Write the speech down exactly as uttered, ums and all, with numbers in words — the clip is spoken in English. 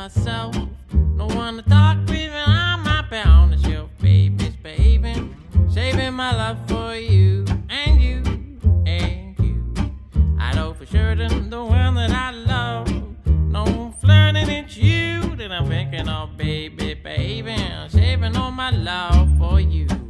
myself. No one to talk with, and I'm up on the shelf, baby, baby. Saving my love for you and you and you. I know for sure that the one that I love, no flirting, it's you that I'm thinking of, baby, baby. I'm saving all my love for you.